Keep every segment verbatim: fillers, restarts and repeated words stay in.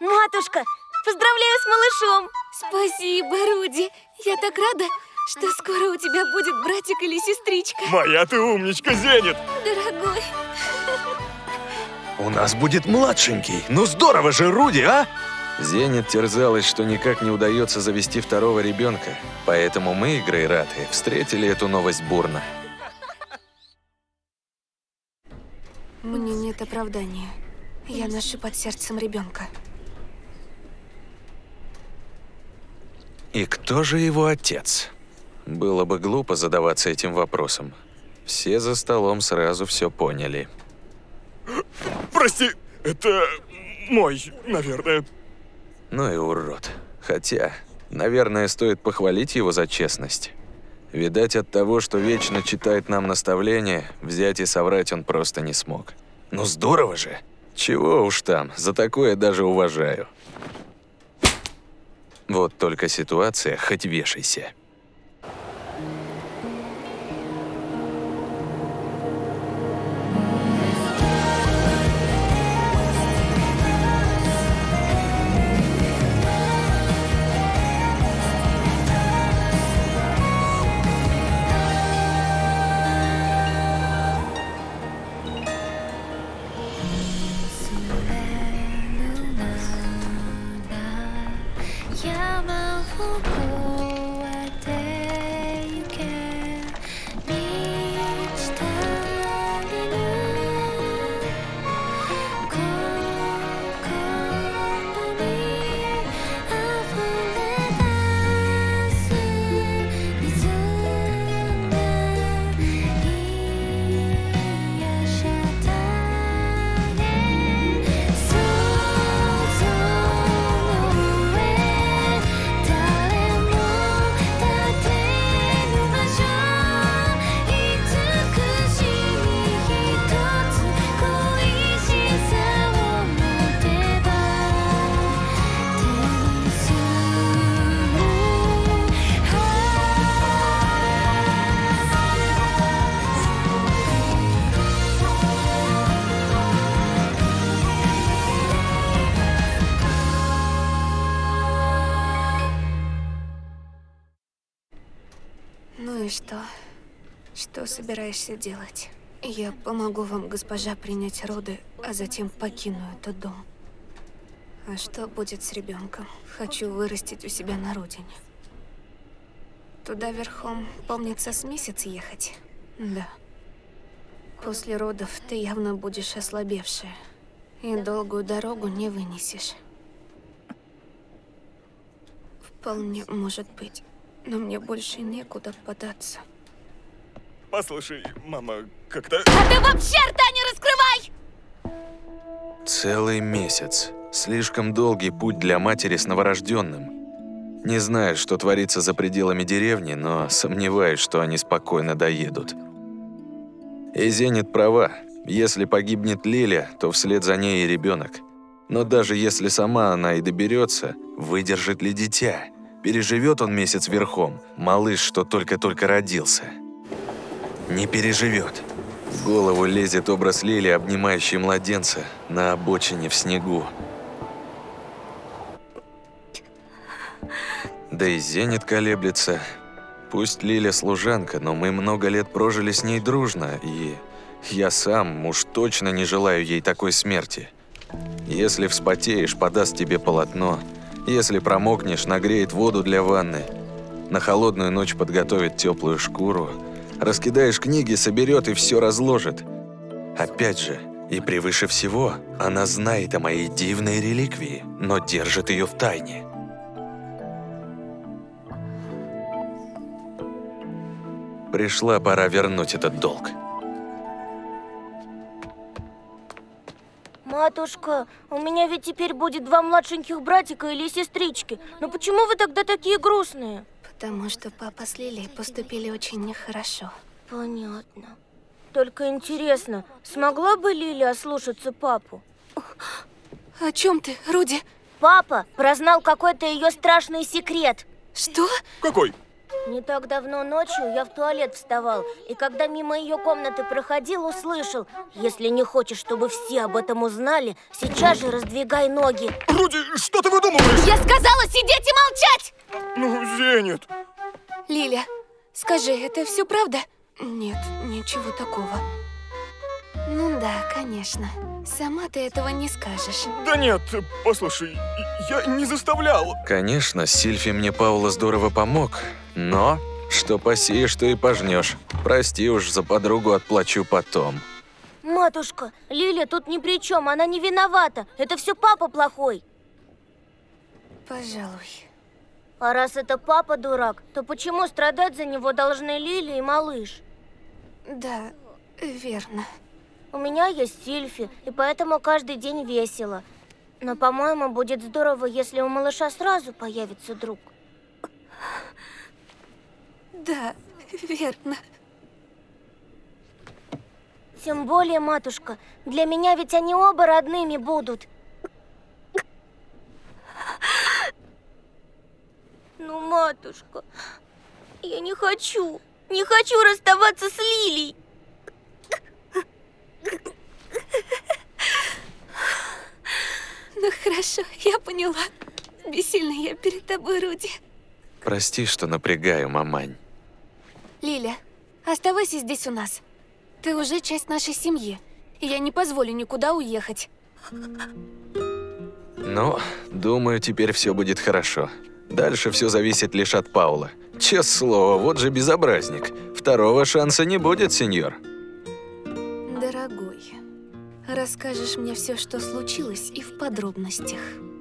Матушка, поздравляю с малышом! Спасибо, Руди. Я так рада, что скоро у тебя будет братик или сестричка. Моя ты умничка, Зенит! Дорогой. У нас будет младшенький. Ну здорово же, Руди, а? Зенит терзалась, что никак не удается завести второго ребенка. Поэтому мы, Грейраты, встретили эту новость бурно. Мне нет оправдания. Я ношу под сердцем ребенка. И кто же его отец? Было бы глупо задаваться этим вопросом. Все за столом сразу все поняли. Прости, это мой, наверное. Ну и урод. Хотя, наверное, стоит похвалить его за честность. Видать, от того, что вечно читает нам наставления, взять и соврать он просто не смог. Ну здорово же! Чего уж там, за такое даже уважаю. Вот только ситуация, хоть вешайся. Ну и что? Что собираешься делать? Я помогу вам, госпожа, принять роды, а затем покину этот дом. А что будет с ребенком? Хочу вырастить у себя на родине. Туда верхом, помнится, с месяц ехать? Да. После родов ты явно будешь ослабевшая. И долгую дорогу не вынесешь. Вполне может быть. Но мне больше некуда податься. Послушай, мама, как-то... А ты вообще рта не раскрывай! Целый месяц. Слишком долгий путь для матери с новорожденным. Не знаю, что творится за пределами деревни, но сомневаюсь, что они спокойно доедут. И Зенит права. Если погибнет Лиля, то вслед за ней и ребенок. Но даже если сама она и доберется, выдержит ли дитя? Переживет он месяц верхом, малыш, что только-только родился? Не переживет. В голову лезет образ Лили, обнимающей младенца на обочине в снегу. Да и Зенит колеблется. Пусть Лиля служанка, но мы много лет прожили с ней дружно, и я сам уж точно не желаю ей такой смерти. Если вспотеешь, подаст тебе полотно. Если промокнешь, нагреет воду для ванны. На холодную ночь подготовит теплую шкуру. Раскидаешь книги, соберет и все разложит. Опять же, и превыше всего, она знает о моей дивной реликвии, но держит ее в тайне. Пришла пора вернуть этот долг. Матушка, у меня ведь теперь будет два младшеньких братика или сестрички. Но почему вы тогда такие грустные? Потому что папа с Лилией поступили очень нехорошо. Понятно. Только интересно, смогла бы Лиля ослушаться папу? О чем ты, Руди? Папа прознал какой-то ее страшный секрет. Что? Какой? Не так давно ночью я в туалет вставал, и когда мимо ее комнаты проходил, услышал: если не хочешь, чтобы все об этом узнали, сейчас же раздвигай ноги. Руди, что ты выдумываешь? Я сказала сидеть и молчать! Ну, Зенит. Лиля, скажи, это все правда? Нет, ничего такого. Ну да, конечно. Сама ты этого не скажешь. Да нет, послушай, я не заставлял. Конечно, Сильфи мне Паула здорово помог, но что посеешь, то и пожнешь. Прости уж, за подругу отплачу потом. Матушка, Лиля тут ни при чем, она не виновата. Это все папа плохой. Пожалуй. А раз это папа дурак, то почему страдать за него должны Лиля и малыш? Да, верно. У меня есть Сильфи, и поэтому каждый день весело. Но, по-моему, будет здорово, если у малыша сразу появится друг. Да, верно. Тем более, матушка, для меня ведь они оба родными будут. Ну, матушка, я не хочу, не хочу расставаться с Лилей. Ну хорошо, я поняла. Бессильна я перед тобой, Руди. Прости, что напрягаю, мамань. Лиля, оставайся здесь у нас. Ты уже часть нашей семьи, и я не позволю никуда уехать. Ну, думаю, теперь все будет хорошо. Дальше все зависит лишь от Паула. Честное слово, вот же безобразник. Второго шанса не будет, сеньор. Дорогой, расскажешь мне все, что случилось, и в подробностях.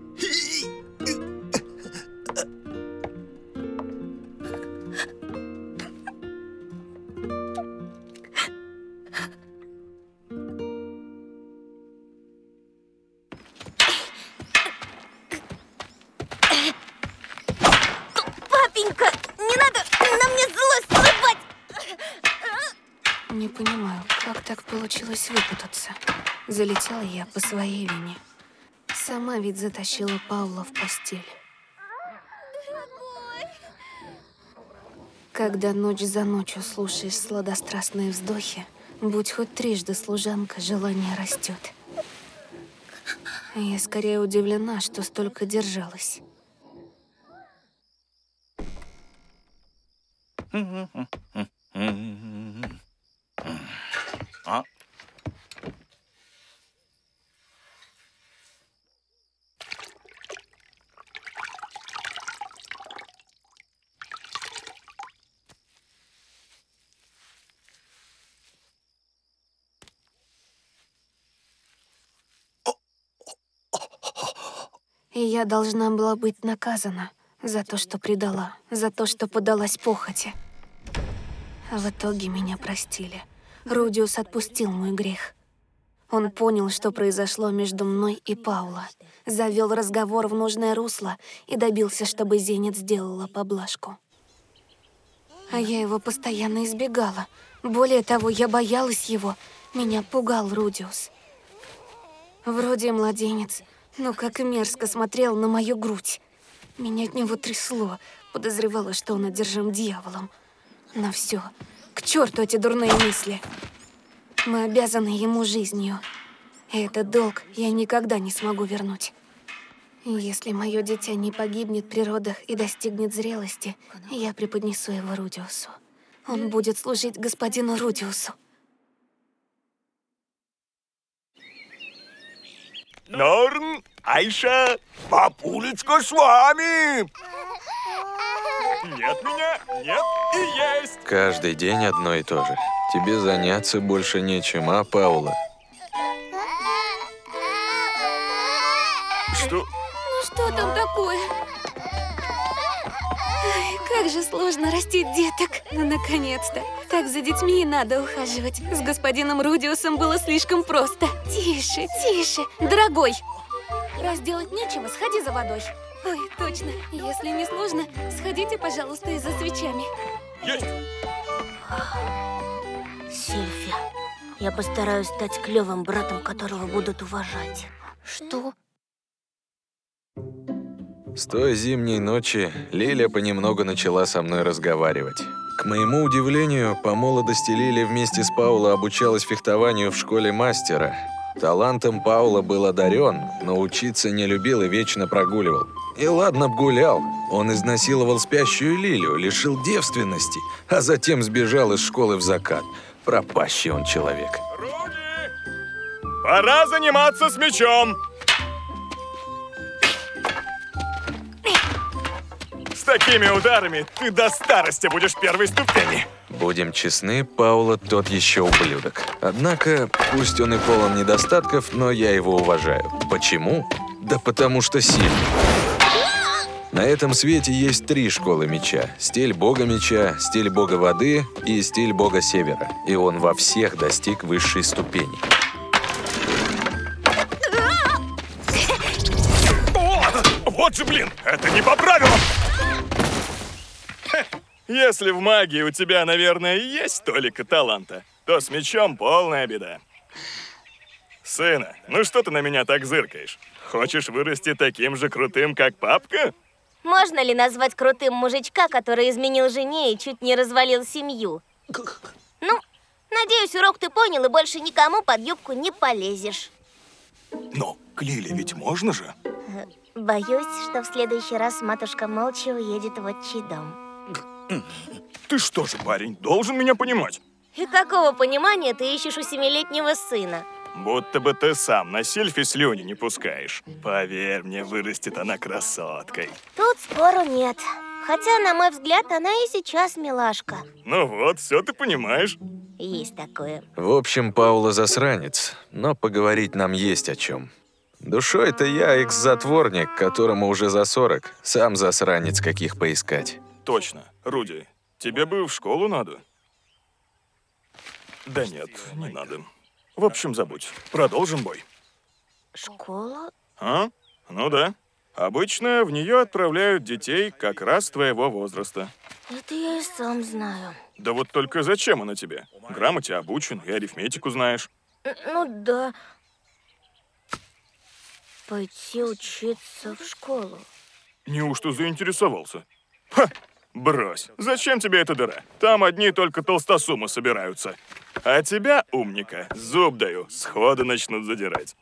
Папенька, не надо на мне злость срывать! Не понимаю, как так получилось выпутаться. Залетела я по своей вине. Сама ведь затащила Паула в постель. Когда ночь за ночью слушаешь сладострастные вздохи, будь хоть трижды служанка, желание растет. Я скорее удивлена, что столько держалась. А? И я должна была быть наказана за то, что предала, за то, что подалась похоти. А в итоге меня простили. Рудиус отпустил мой грех. Он понял, что произошло между мной и Паула, завел разговор в нужное русло и добился, чтобы Зенит сделала поблажку. А я его постоянно избегала. Более того, я боялась его. Меня пугал Рудиус. Вроде младенец, но как и мерзко смотрел на мою грудь. Меня от него трясло, подозревала, что он одержим дьяволом. Но все, к черту эти дурные мысли. Мы обязаны ему жизнью. И этот долг я никогда не смогу вернуть. Если мое дитя не погибнет при родах и достигнет зрелости, я преподнесу его Рудиусу. Он будет служить господину Рудиусу. Норн, Айша, папулечка с вами! Нет меня, нет и есть! Каждый день одно и то же. Тебе заняться больше нечем, а, Паула? Что? Ну что там такое? Ай, как же сложно растить деток. Ну, наконец-то. Так за детьми и надо ухаживать. С господином Рудиусом было слишком просто. Тише, тише. Дорогой, раз делать нечего, сходи за водой. Ой, точно. Если не сложно, сходите, пожалуйста, и за свечами. Есть! Сильфи, я постараюсь стать клевым братом, которого будут уважать. Что? С той зимней ночи Лиля понемногу начала со мной разговаривать. К моему удивлению, по молодости Лиля вместе с Пауло обучалась фехтованию в школе мастера. Талантом Пауло был одарен, но учиться не любил и вечно прогуливал. И ладно б гулял, он изнасиловал спящую Лилю, лишил девственности, а затем сбежал из школы в закат. Пропащий он человек. Руди! Пора заниматься с мячом! С такими ударами ты до старости будешь первой ступени. Будем честны, Пауло тот еще ублюдок. Однако, пусть он и полон недостатков, но я его уважаю. Почему? Да потому что сильный. На этом свете есть три школы меча. Стиль бога меча, стиль бога воды и стиль бога севера. И он во всех достиг высшей ступени. О, вот же, блин, это не по правилам! Если в магии у тебя, наверное, есть толика таланта, то с мечом полная беда. Сына, ну что ты на меня так зыркаешь? Хочешь вырасти таким же крутым, как папка? Можно ли назвать крутым мужичка, который изменил жене и чуть не развалил семью? Ну, надеюсь, урок ты понял и больше никому под юбку не полезешь. Но к Лиле ведь можно же? Боюсь, что в следующий раз матушка молча уедет в отчий дом. Ты что же, парень, должен меня понимать? И какого понимания ты ищешь у семилетнего сына? Будто бы ты сам на Сильфи слюни не пускаешь. Поверь мне, вырастет она красоткой. Тут спору нет. Хотя, на мой взгляд, она и сейчас милашка. Ну вот, все ты понимаешь. Есть такое. В общем, Пауло засранец, но поговорить нам есть о чем. Душой-то я экс-затворник, которому уже за сорок. Сам засранец, каких поискать. Точно. Руди, тебе бы в школу надо? Да нет, не надо. В общем, забудь. Продолжим бой. Школа? А? Ну да. Обычно в нее отправляют детей как раз твоего возраста. Это я и сам знаю. Да вот только зачем она тебе? Грамоте обучен и арифметику знаешь. Н- Ну да. Пойти учиться в школу. Неужто заинтересовался? Ха! Брось. Зачем тебе эта дыра? Там одни только толстосумы собираются. А тебя, умника, зуб даю, сходу начнут задирать.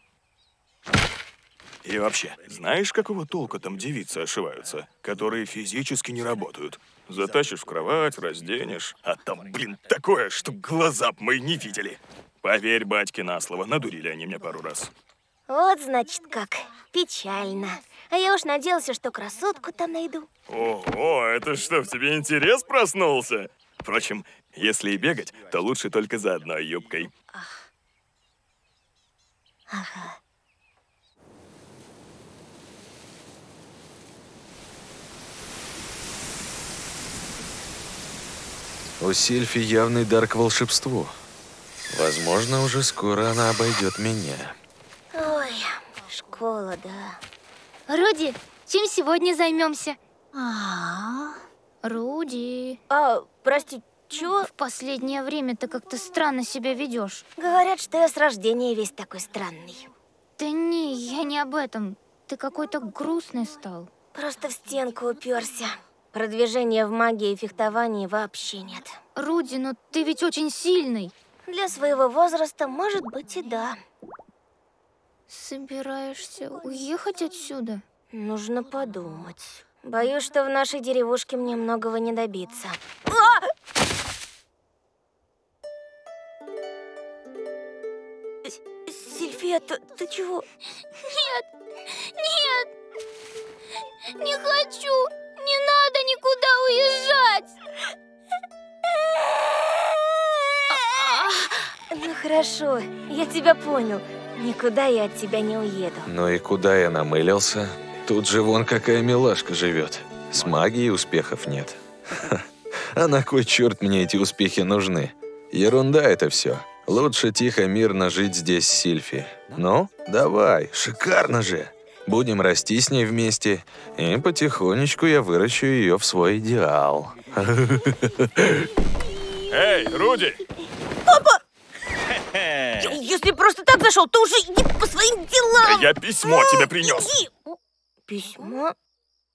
И вообще, знаешь, какого толка там девицы ошиваются, которые физически не работают? Затащишь в кровать, разденешь, а там, блин, такое, что глаза б мои не видели. Поверь батьке на слово, надурили они меня пару раз. Вот, значит, как. Печально. А я уж надеялся, что красотку там найду. Ого, это что, в тебе интерес проснулся? Впрочем, если и бегать, то лучше только за одной юбкой. Ага. У Сильфи явный дар к волшебству. Возможно, уже скоро она обойдет меня. Ой, школа, да. Руди, чем сегодня займемся? А, Руди, А, прости, чё? в последнее время ты как-то странно себя ведешь. Говорят, что я с рождения весь такой странный. Да не, я не об этом. Ты какой-то грустный стал. Просто в стенку уперся. Продвижения в магии и фехтовании вообще нет. Руди, ну ты ведь очень сильный. Для своего возраста, может быть, и да. Собираешься уехать отсюда? Нужно подумать. Боюсь, что в нашей деревушке мне многого не добиться. Сильфия, ты, ты чего? Нет, нет, не хочу, не надо никуда уезжать. Ну хорошо, я тебя понял. Никуда я от тебя не уеду. Ну и куда я намылился? Тут же вон какая милашка живет. С магией успехов нет. Ха. А на кой черт мне эти успехи нужны? Ерунда это все. Лучше тихо, мирно жить здесь с Сильфи. Ну, давай, шикарно же. Будем расти с ней вместе, и потихонечку я выращу ее в свой идеал. Эй, Руди! Если просто так зашел, то уже иди по своим делам. Я письмо тебе принес. Иди. Письмо?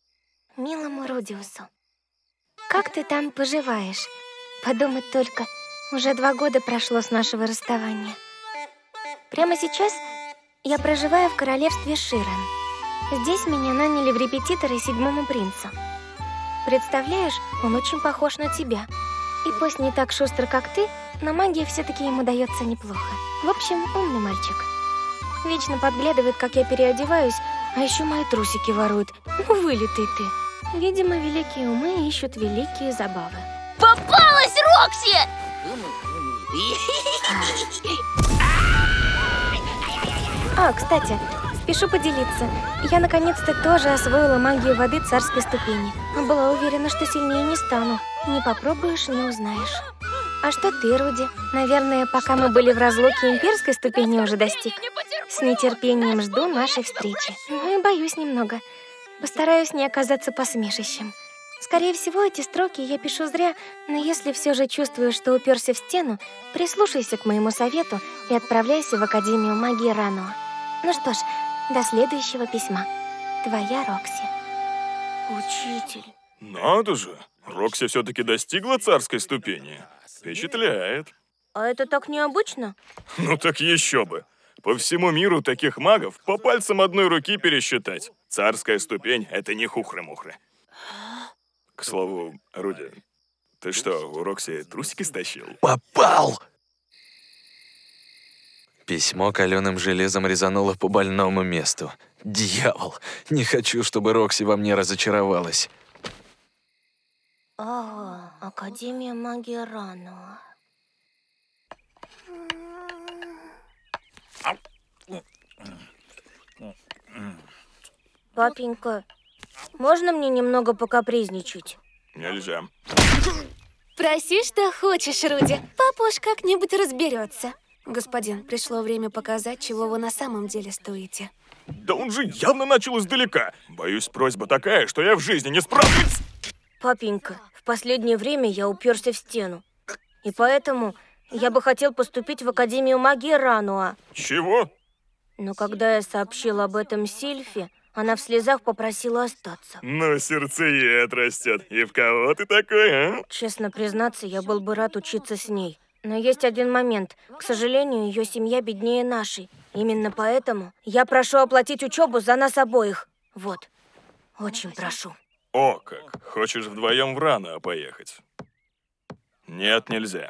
милому Рудиусу. Как ты там поживаешь? Подумать только, уже два года прошло с нашего расставания. Прямо сейчас я проживаю в королевстве Ширен. Здесь меня наняли в репетиторы седьмому принцу. Представляешь, он очень похож на тебя. И пусть не так шустр, как ты, но магия все-таки ему дается неплохо. В общем, умный мальчик. Вечно подглядывает, как я переодеваюсь, а еще мои трусики ворует. Ну, вылитый ты. Видимо, великие умы ищут великие забавы. Попалась, Рокси! А, кстати, спешу поделиться. Я наконец-то тоже освоила магию воды царской ступени. Была уверена, что сильнее не стану. Не попробуешь, не узнаешь. А что ты, Руди? Наверное, пока мы были в разлуке, имперской ступени уже достиг. С нетерпением жду нашей встречи. Ну и боюсь немного. Постараюсь не оказаться посмешищем. Скорее всего, эти строки я пишу зря, но если все же чувствуешь, что уперся в стену, прислушайся к моему совету и отправляйся в Академию магии Рануа. Ну что ж, до следующего письма. Твоя Рокси. Учитель. Надо же, Рокси все-таки достигла царской ступени. Впечатляет. А это так необычно? Ну так еще бы. По всему миру таких магов по пальцам одной руки пересчитать. Царская ступень — это не хухры-мухры. К слову, Руди, ты что, у Рокси трусики стащил? Попал! Письмо каленым железом резануло по больному месту. Дьявол! Не хочу, чтобы Рокси во мне разочаровалась. Ага, Академия магии Рануа. Папенька, можно мне немного покапризничать? Нельзя. Проси, что хочешь, Руди. Папа уж как-нибудь разберется. Господин, пришло время показать, чего вы на самом деле стоите. Да он же явно начал издалека. Боюсь, просьба такая, что я в жизни не справлюсь. Папенька, в последнее время я уперся в стену. И поэтому я бы хотел поступить в Академию магии Рануа. Чего? Но когда я сообщил об этом Сильфе, она в слезах попросила остаться. Ну, сердцеед растет. И в кого ты такой, а? Честно признаться, я был бы рад учиться с ней. Но есть один момент. К сожалению, ее семья беднее нашей. Именно поэтому я прошу оплатить учебу за нас обоих. Вот. Очень прошу. О, как. Хочешь вдвоем в Рануа поехать? Нет, нельзя.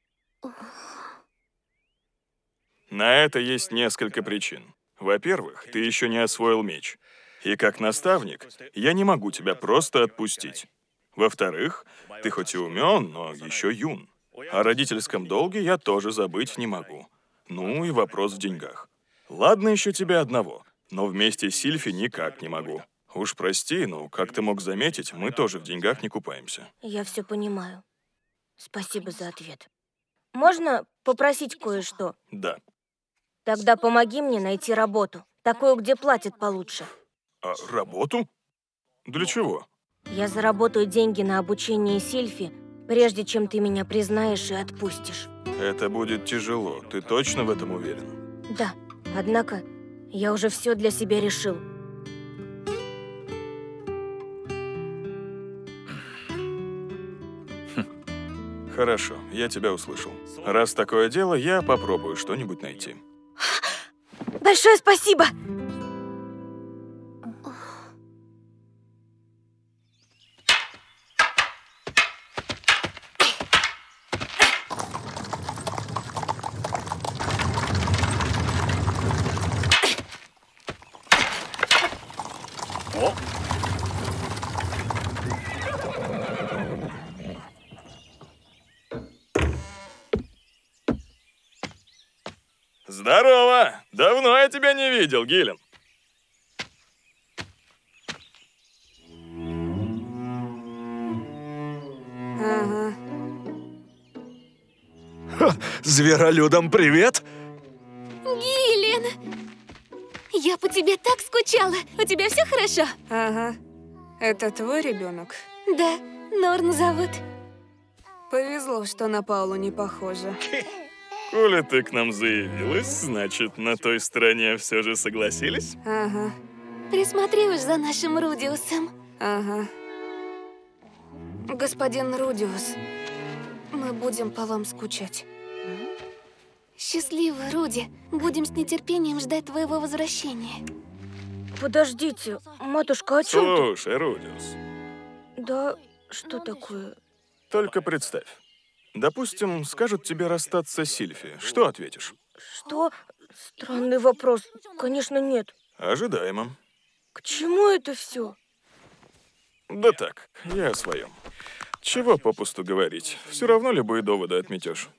На это есть несколько причин. Во-первых, ты еще не освоил меч. И как наставник, я не могу тебя просто отпустить. Во-вторых, ты хоть и умен, но еще юн. О родительском долге я тоже забыть не могу. Ну и вопрос в деньгах. Ладно еще тебя одного, но вместе с Сильфи никак не могу. Уж прости, но, как ты мог заметить, мы тоже в деньгах не купаемся. Я все понимаю. Спасибо за ответ. Можно попросить кое-что? Да. Тогда помоги мне найти работу. Такую, где платят получше. А работу? Для чего? Я заработаю деньги на обучение Сильфи, прежде чем ты меня признаешь и отпустишь. Это будет тяжело. Ты точно в этом уверен? Да, однако я уже все для себя решил. Хорошо, я тебя услышал. Раз такое дело, я попробую что-нибудь найти. Большое спасибо! Здорово! Давно я тебя не видел, Гиллен. Ага. Ха, зверолюдам привет! Гиллен! Я по тебе так скучала. У тебя все хорошо? Ага. Это твой ребенок? Да, Норн зовут. Повезло, что на Паулу не похоже. Коли ты к нам заявилась, значит, на той стороне все же согласились? Ага. Присмотри уж за нашим Рудиусом. Ага. Господин Рудиус, мы будем по вам скучать. Счастливо, Руди. Будем с нетерпением ждать твоего возвращения. Подождите, матушка, о чем ты? Слушай, Рудиус, Да, что такое? только представь. Допустим, скажут тебе расстаться с Сильфи. Что ответишь? Что? Странный вопрос. Конечно, нет. Ожидаемо. К чему это все? Да так, я о своем. Чего попусту говорить? Все равно любые доводы отметешь.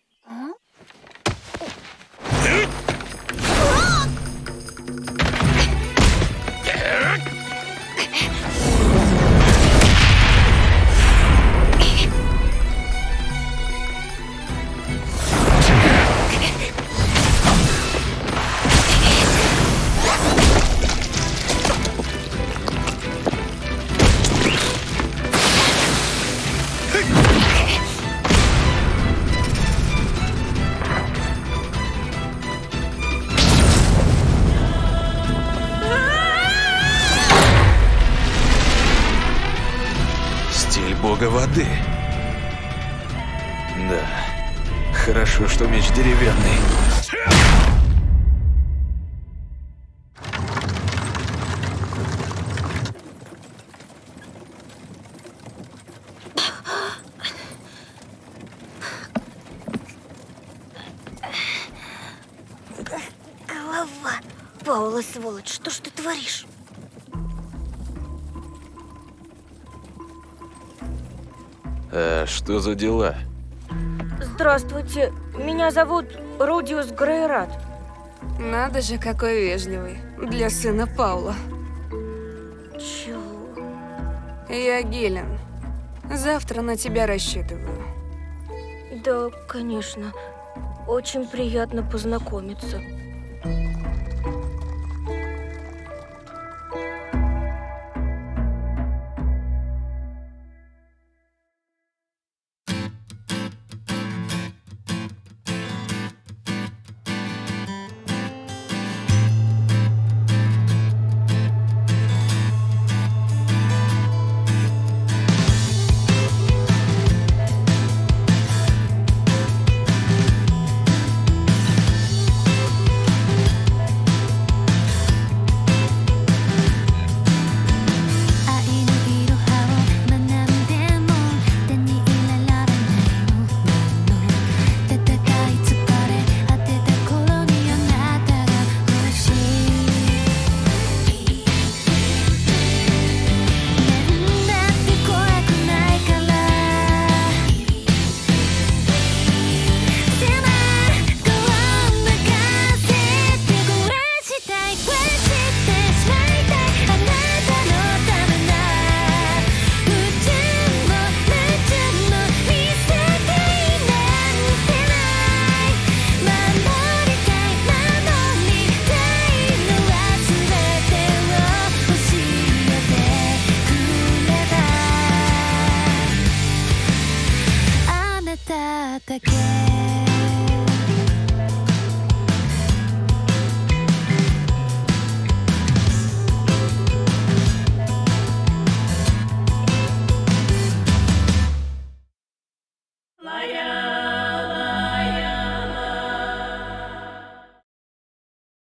Стиль бога воды. Да. Хорошо, что меч деревянный. Голова. Паула, сволочь, что ж ты творишь? А что за дела? Здравствуйте, меня зовут Рудиус Грейрат. Надо же, какой вежливый. Для сына Паула. Чего? Я Гиллен. Завтра на тебя рассчитываю. Да, конечно. Очень приятно познакомиться.